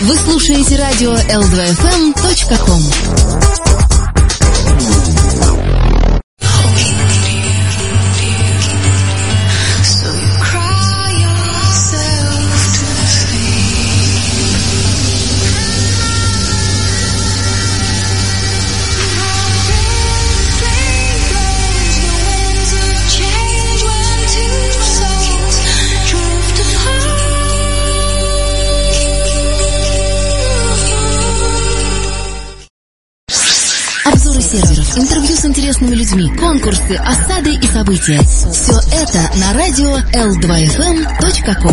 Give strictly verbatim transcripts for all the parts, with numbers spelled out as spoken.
Вы слушаете радио эл два эф эм точка ком. Серверов, интервью с интересными людьми, конкурсы, осады и события. Все это на радио эл два эф эм точка ком.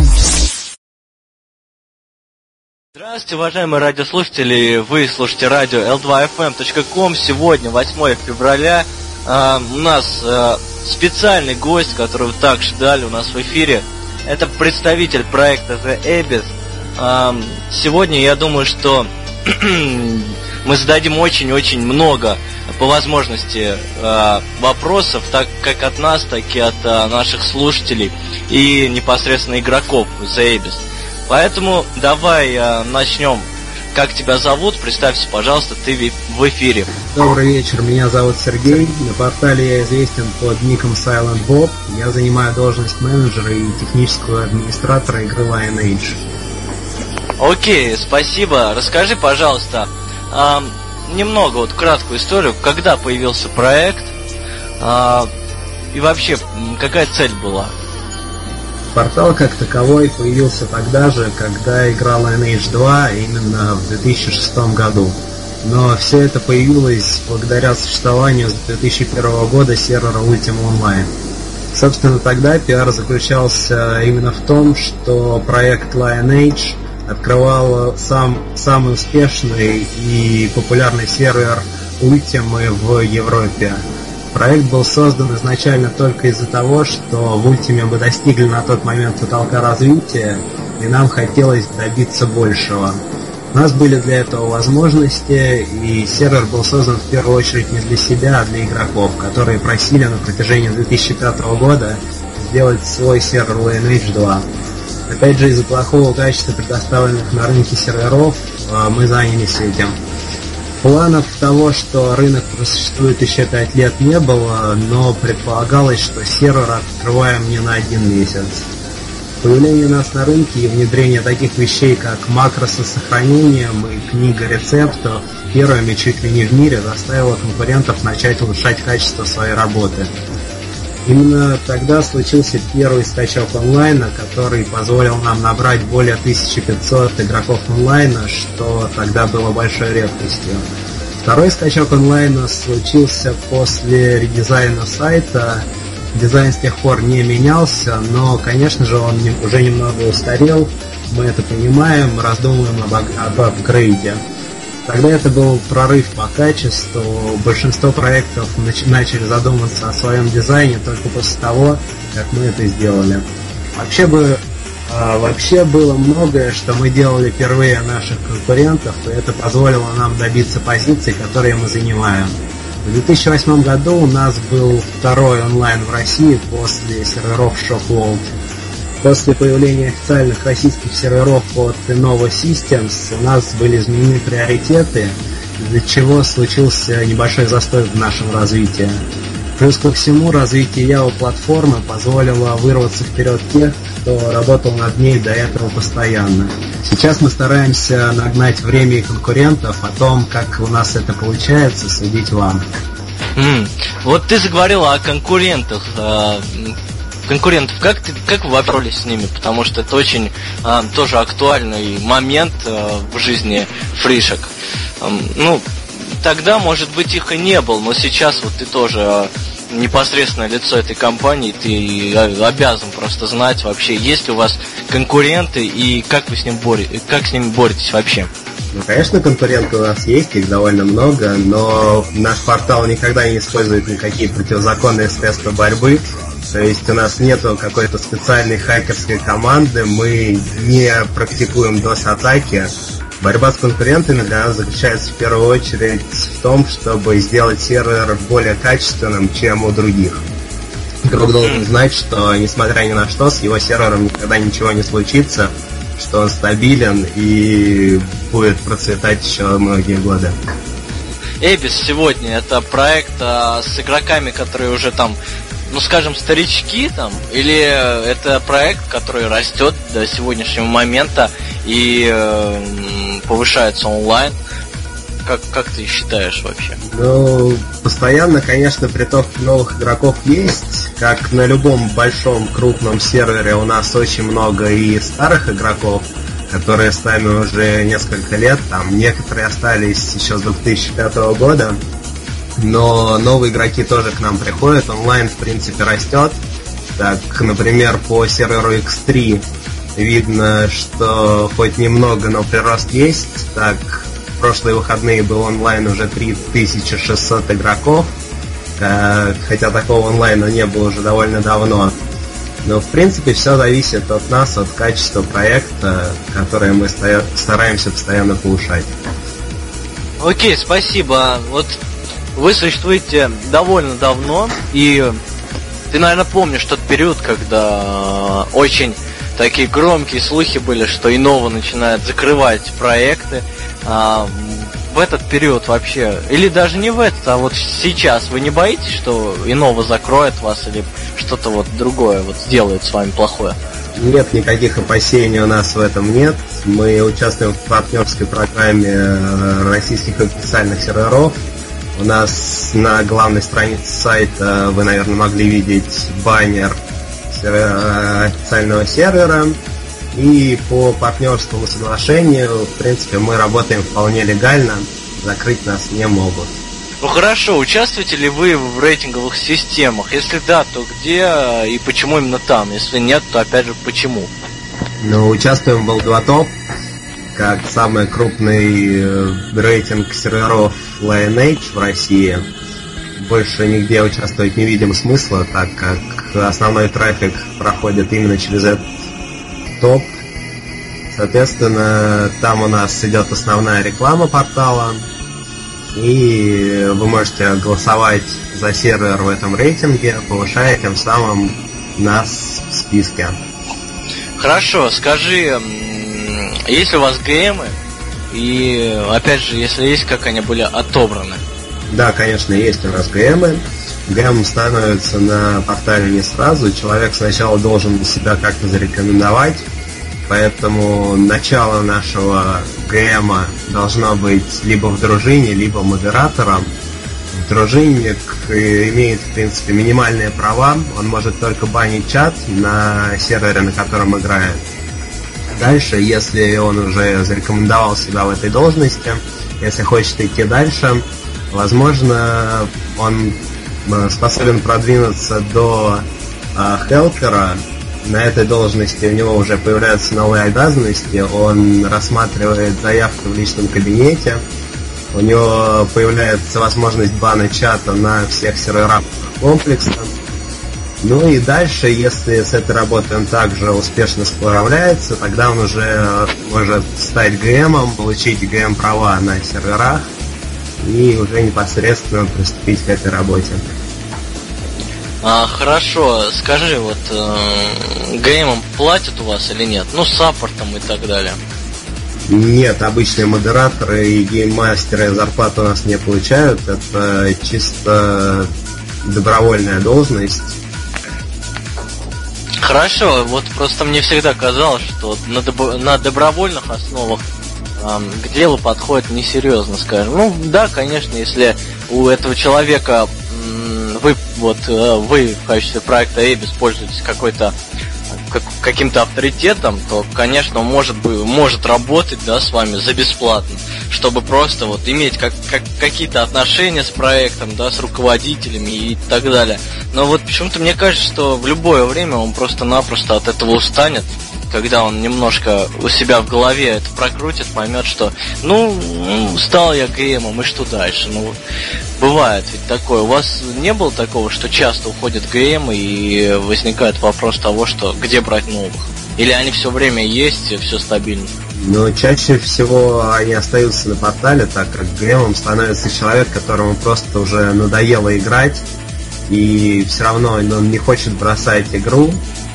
Здравствуйте, уважаемые радиослушатели. Вы слушаете радио эл два эф эм точка ком. Сегодня, восьмое февраля, э, у нас э, специальный гость, которого вы так ждали у нас в эфире. Это представитель проекта The Abyss. Э, сегодня, я думаю, что мы зададим очень-очень много, по возможности, э, вопросов, так как от нас, так и от э, наших слушателей и непосредственно игроков The Abyss. Поэтому давай э, начнем. Как тебя зовут? Представься, пожалуйста, ты в эфире. Добрый вечер, меня зовут Сергей. На портале я известен под ником Silent Bob. Я занимаю должность менеджера и технического администратора игры Lineage. Окей, спасибо. Расскажи, пожалуйста, э, немного, вот краткую историю, когда появился проект, э, и вообще, какая цель была? Портал как таковой появился тогда же, когда игра Lineage два, именно в две тысячи шестом году. Но все это появилось благодаря существованию с две тысячи первого года сервера Ultima Online. Собственно, тогда пиар заключался именно в том, что проект Lineage открывал сам, самый успешный и популярный сервер Ultima в Европе. Проект был создан изначально только из-за того, что в Ultima мы достигли на тот момент потолка развития, и нам хотелось добиться большего. У нас были для этого возможности, и сервер был создан в первую очередь не для себя, а для игроков, которые просили на протяжении две тысячи пятого года сделать свой сервер Lineage два. Опять же, из-за плохого качества предоставленных на рынке серверов мы занялись этим. Планов того, что рынок просуществует еще пять лет, не было, но предполагалось, что сервер открываем не на один месяц. Появление нас на рынке и внедрение таких вещей, как макросы с сохранением и книга рецептов, первыми чуть ли не в мире, заставило конкурентов начать улучшать качество своей работы. Именно тогда случился первый скачок онлайна, который позволил нам набрать более тысяча пятьсот игроков онлайна, что тогда было большой редкостью. Второй скачок онлайна случился после редизайна сайта. Дизайн с тех пор не менялся, но, конечно же, он не, уже немного устарел. Мы это понимаем, раздумываем об, об апгрейде. Тогда это был прорыв по качеству. Большинство проектов нач- начали задумываться о своем дизайне только после того, как мы это сделали. Вообще, бы, э, вообще было многое, что мы делали впервые наших конкурентов, и это позволило нам добиться позиций, которые мы занимаем. В две тысячи восьмом году у нас был второй онлайн в России после серверов ShockWorld. После появления официальных российских серверов от Innova Systems у нас были изменены приоритеты, из-за чего случился небольшой застой в нашем развитии. Плюс ко всему, развитие Java-платформы позволило вырваться вперед тех, кто работал над ней до этого постоянно. Сейчас мы стараемся нагнать время и конкурентов. О том, как у нас это получается, судить вам. Mm. Вот ты заговорил о конкурентах. Конкурентов, как ты, как вы боролись с ними? Потому что это очень а, тоже актуальный момент а, в жизни фришек. А, ну, тогда, может быть, их и не было, но сейчас вот ты тоже а, непосредственное лицо этой компании, ты обязан просто знать вообще, есть ли у вас конкуренты и как вы с ним боретесь, как с ними боретесь вообще. Ну, конечно, конкуренты у нас есть, их довольно много, но наш портал никогда не использует никакие противозаконные средства борьбы. То есть у нас нету какой-то специальной хакерской команды, мы не практикуем дос-атаки. Борьба с конкурентами для нас заключается в первую очередь в том, чтобы сделать сервер более качественным, чем у других. Игрок должен знать, что несмотря ни на что, с его сервером никогда ничего не случится, что он стабилен и будет процветать еще многие годы. Эбис сегодня это проект а, с игроками, которые уже там, ну скажем, старички там, или это проект, который растет до сегодняшнего момента и э, повышается онлайн? Как, как ты считаешь вообще? Ну, постоянно, конечно, приток новых игроков есть. Как на любом большом крупном сервере у нас очень много и старых игроков, которые с нами уже несколько лет, там некоторые остались еще с две тысячи пятого года, но новые игроки тоже к нам приходят, онлайн в принципе растет. Так, например, по серверу икс три видно, что хоть немного, но прирост есть. Так, в прошлые выходные был онлайн уже три тысячи шестьсот игроков, хотя такого онлайна не было уже довольно давно. Но, в принципе, все зависит от нас, от качества проекта, который мы стараемся постоянно повышать. Окей, спасибо. Вот вы существуете довольно давно, и ты, наверное, помнишь тот период, когда очень такие громкие слухи были, что Innova начинает закрывать проекты. В этот период вообще, или даже не в этот, а вот сейчас вы не боитесь, что Innova закроет вас или что-то вот другое вот сделает с вами плохое? Нет, никаких опасений у нас в этом нет. Мы участвуем в партнерской программе российских официальных серверов. У нас на главной странице сайта вы, наверное, могли видеть баннер официального сервера. И по партнерскому соглашению, в принципе, мы работаем вполне легально, закрыть нас не могут. Ну хорошо, участвуете ли вы в рейтинговых системах? Если да, то где и почему именно там? Если нет, то опять же почему? Ну, участвуем в эл два топ, как самый крупный рейтинг серверов Lineage в России. Больше нигде участвовать не видим смысла, так как основной трафик проходит именно через этот топ. Соответственно, там у нас идет основная реклама портала, и вы можете голосовать за сервер в этом рейтинге, повышая тем самым нас в списке. Хорошо, скажи, есть ли у вас ГМы? И опять же, если есть, как они были отобраны? Да, конечно, есть у нас ГМы. ГМ становится на портале не сразу. Человек сначала должен себя как-то зарекомендовать. Поэтому начало нашего ГМа должно быть либо в дружине, либо модератором. Дружинник имеет, в принципе, минимальные права. Он может только банить чат на сервере, на котором играет. Дальше, если он уже зарекомендовал себя в этой должности, если хочет идти дальше, возможно, он способен продвинуться до э, хелпера. На этой должности у него уже появляются новые обязанности. Он рассматривает заявку в личном кабинете. У него появляется возможность бана чата на всех серверах комплекса. Ну и дальше, если с этой работой он также успешно справляется, тогда он уже может стать ГМом, получить ГМ-права на серверах и уже непосредственно приступить к этой работе. А, хорошо, скажи, вот э, ГМам платят у вас или нет? Ну, с саппортом и так далее. Нет, обычные модераторы и гейммастеры зарплату у нас не получают. Это чисто добровольная должность. Хорошо, вот просто мне всегда казалось, что на, доб- на добровольных основах э, к делу подходит несерьезно, скажем. Ну, да, конечно, если у этого человека э, вы, вот, э, вы в качестве проекта Эбис пользуетесь какой-то как, каким-то авторитетом, то, конечно, он может, может работать, да, с вами за бесплатно, чтобы просто вот иметь как, как, какие-то отношения с проектом, да, с руководителями и так далее. Но вот почему-то мне кажется, что в любое время он просто-напросто от этого устанет, когда он немножко у себя в голове это прокрутит, поймет, что ну, стал я ГМом, и что дальше? Ну, бывает ведь такое. У вас не было такого, что часто уходят ГМ и возникает вопрос того, что где брать новых? Или они все время есть, и все стабильно? Но чаще всего они остаются на портале, так как ГМом становится человек, которому просто уже надоело играть, и все равно он не хочет бросать игру,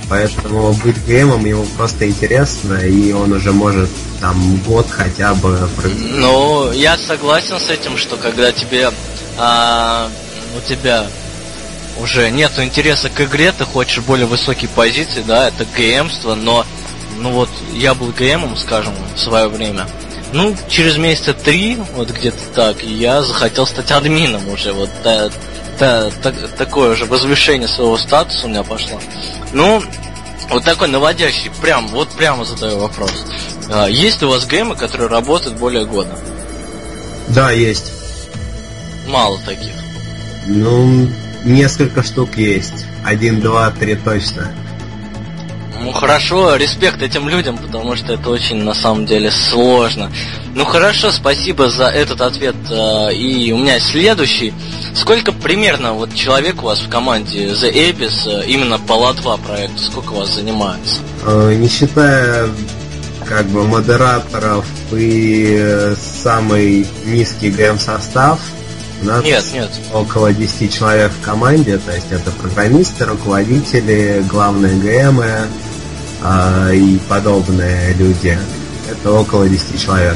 Поэтому быть ГМом ему просто интересно, и он уже может там год хотя бы... Ну, я согласен с этим, что когда тебе а, у тебя уже нет интереса к игре, ты хочешь более высокие позиции, да, это ГМство, но ну вот я был ГМом, скажем, в свое время. Ну, через месяца три, вот где-то так, я захотел стать админом уже, вот та, та, та, такое уже возвышение своего статуса у меня пошло. Ну, вот такой наводящий, прям, вот прямо задаю вопрос. А, есть ли у вас ГМы, которые работают более года? Да, есть. Мало таких. Ну, несколько штук есть. Один, два, три точно. Ну хорошо, респект этим людям, потому что это очень на самом деле сложно. Ну хорошо, спасибо за этот ответ. И у меня следующий. Сколько примерно вот человек у вас в команде The Abyss именно по эл эй два проекту, сколько у вас занимается? Не считая как бы модераторов и самый низкий ГМ-состав, у нас нет, нет. около десяти человек в команде, то есть это программисты, руководители, главные ГМы э, и подобные люди. Это около десяти человек.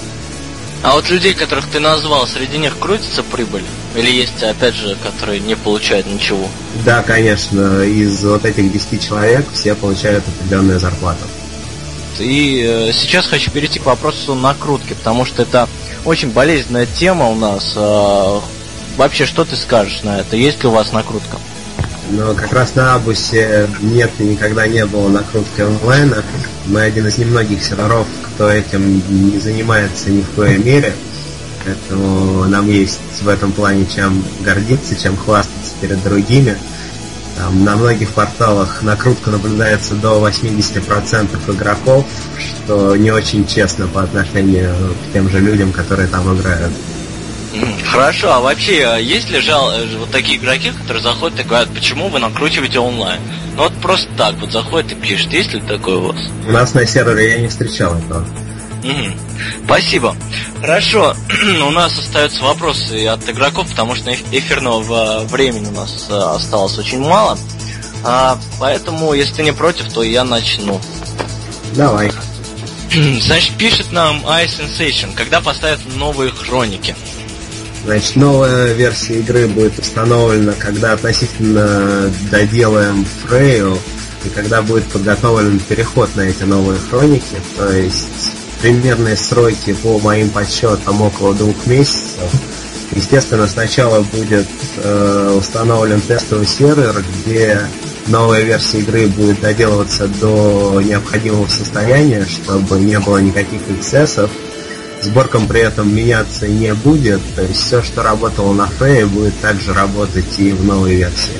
А вот людей, которых ты назвал, среди них крутится прибыль? Или есть, опять же, которые не получают ничего? Да, конечно, из вот этих десяти человек все получают определенную зарплату. И э, сейчас хочу перейти к вопросу накрутки, потому что это очень болезненная тема у нас. Э, вообще, что ты скажешь на это? Есть ли у вас накрутка? Ну, как раз на Абусе нет и никогда не было накрутки онлайна. Мы один из немногих серверов, кто этим не занимается ни в коей мере. Поэтому нам есть в этом плане чем гордиться, чем хвастаться перед другими. Там, на многих порталах накрутка наблюдается до восемьдесят процентов игроков, что не очень честно по отношению к тем же людям, которые там играют. Хорошо, а вообще есть ли жал, вот такие игроки, которые заходят и говорят, почему вы накручиваете онлайн? Ну вот просто так вот заходят и пишут, есть ли такое у вас? У нас на сервере я не встречал этого. Угу. Спасибо. Хорошо, у нас остаются вопросы от игроков, потому что эфирного времени у нас осталось очень мало. А, поэтому, если ты не против, то я начну. Давай. Значит, пишет нам iSensation, когда поставят новые хроники? Значит, новая версия игры будет установлена, когда относительно доделаем Фрею, и когда будет подготовлен переход на эти новые хроники, то есть примерные сроки по моим подсчетам около двух месяцев. Естественно, сначала будет э, установлен тестовый сервер, где новая версия игры будет доделываться до необходимого состояния, чтобы не было никаких эксцессов. Сборкам при этом меняться не будет, то есть все, что работало на Фрее, будет также работать и в новой версии.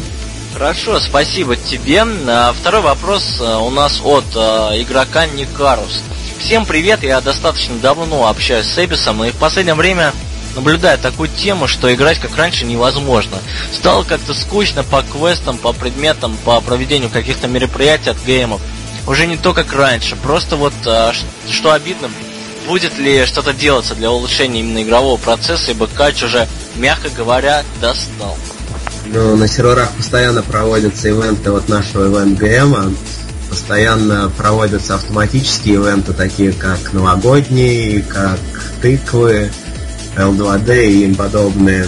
Хорошо, спасибо тебе. Второй вопрос у нас от игрока Никарус. Всем привет, я достаточно давно общаюсь с Эбисом, и в последнее время наблюдаю такую тему, что играть как раньше невозможно. Стало как-то скучно по квестам, по предметам, по проведению каких-то мероприятий от геймов. Уже не то, как раньше. Просто вот, что обидно, будет ли что-то делаться для улучшения именно игрового процесса, ибо кач уже, мягко говоря, достал. Ну, на серверах постоянно проводятся ивенты от нашего ивент-ГМа. Постоянно проводятся автоматические ивенты, такие как новогодние, как тыквы, эл два дэ и им подобные.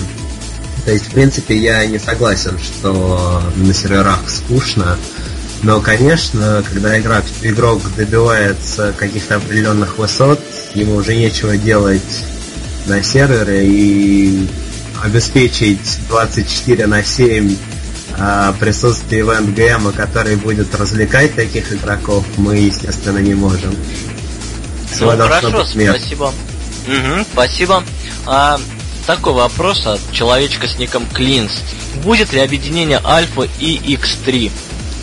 То есть, в принципе, я не согласен, что на серверах скучно. Но, конечно, когда игрок, игрок добивается каких-то определенных высот, ему уже нечего делать на сервере, и обеспечить двадцать четыре на семь а, присутствие ивент-ГМа, который будет развлекать таких игроков, мы, естественно, не можем. Ну, хорошо, спасибо. Угу, спасибо. А, такой вопрос от человечка с ником Клинс. Будет ли объединение Альфа и икс три?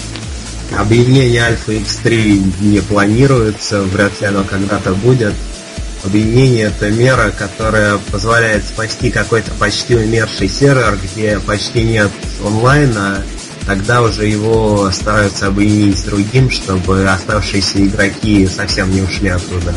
Объединение Альфа и икс три не планируется, вряд ли оно когда-то будет. Объединение — это мера, которая позволяет спасти какой-то почти умерший сервер, где почти нет онлайна, тогда уже его стараются объединить с другим, чтобы оставшиеся игроки совсем не ушли оттуда.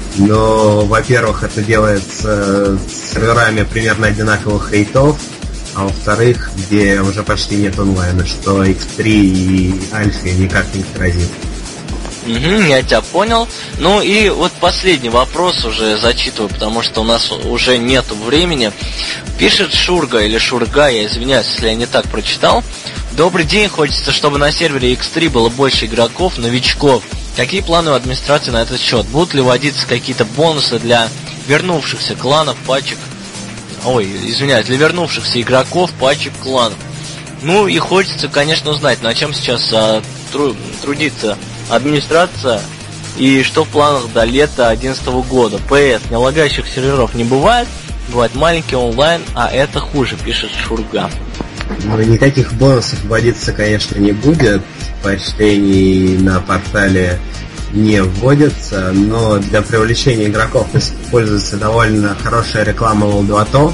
Но, во-первых, это делается с серверами примерно одинаковых рейтов, а во-вторых, где уже почти нет онлайна, что икс три и Альфе никак не отразит. Угу, я тебя понял. Ну и вот последний вопрос уже зачитываю, потому что у нас уже нету времени. Пишет Шурга или Шурга, я извиняюсь, если я не так прочитал. Добрый день, хочется, чтобы на сервере икс три было больше игроков, новичков. Какие планы у администрации на этот счет? Будут ли вводиться какие-то бонусы для вернувшихся кланов, пачек? Ой, извиняюсь, для вернувшихся игроков, пачек, кланов. Ну и хочется, конечно, узнать, на чем сейчас а, тру- трудится администрация и что в планах до лета две тысячи одиннадцатого года. ПС, нелагающих серверов не бывает, бывает маленький онлайн, а это хуже, пишет Шурга. Ну, никаких бонусов вводиться, конечно, не будет, поощрений на портале не вводятся, но для привлечения игроков используется довольно хорошая реклама молдватов.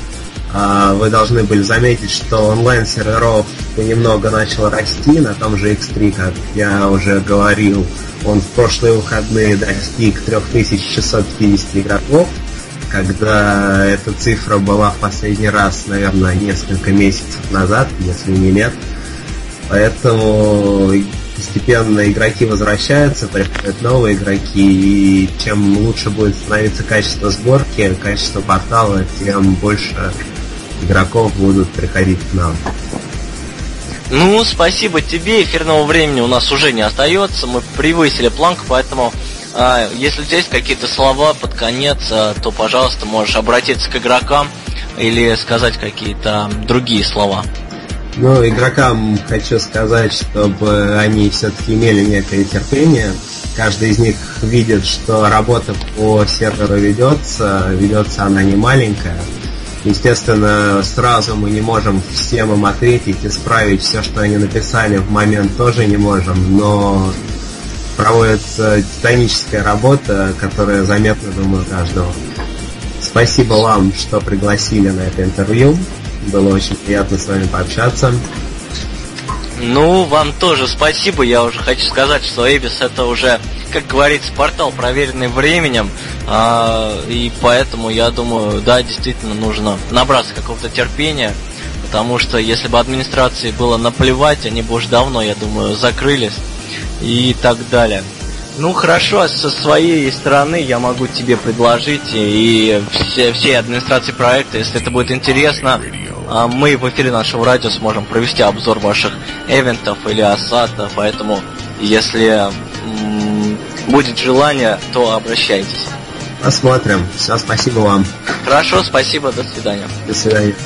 Вы должны были заметить, что онлайн серверов понемногу начал расти на том же икс три, как я уже говорил. Он в прошлые выходные достиг три тысячи шестьсот пятьдесят игроков, когда эта цифра была в последний раз, наверное, несколько месяцев назад, если не лет. Поэтому постепенно игроки возвращаются, приходят новые игроки, и чем лучше будет становиться качество сборки, качество портала, тем больше игроков будут приходить к нам. Ну, спасибо тебе, эфирного времени у нас уже не остается, мы превысили планку, поэтому а, если у тебя есть какие-то слова под конец, а, то, пожалуйста, можешь обратиться к игрокам или сказать какие-то другие слова. Ну, игрокам хочу сказать, чтобы они все-таки имели некое терпение. Каждый из них видит, что работа по серверу ведется, ведется она не маленькая. Естественно, сразу мы не можем всем им ответить, исправить все, что они написали, в момент тоже не можем, но проводится титаническая работа, которая заметна, думаю, каждого. Спасибо вам, что пригласили на это интервью. Было очень приятно с вами пообщаться. Ну, вам тоже спасибо. Я уже хочу сказать, что Эбис это уже, как говорится, портал, проверенный временем. А, и поэтому, я думаю, да, действительно нужно набраться какого-то терпения. Потому что если бы администрации было наплевать, они бы уже давно, я думаю, закрылись и так далее. Ну хорошо, со своей стороны я могу тебе предложить и все, всей администрации проекта, если это будет интересно, мы в эфире нашего радио сможем провести обзор ваших эвентов или ассатов, поэтому если м- будет желание, то обращайтесь. Посмотрим. Все, спасибо вам. Хорошо, спасибо, до свидания. До свидания.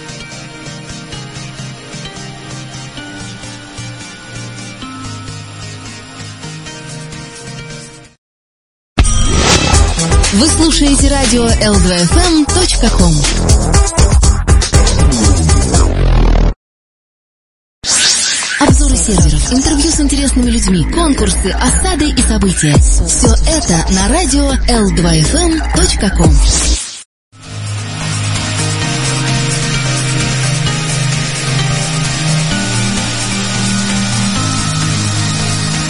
Вы слушаете радио эл два эф эм точка ком. Обзоры серверов, интервью с интересными людьми, конкурсы, осады и события. Все это на радио эл два эф эм точка ком.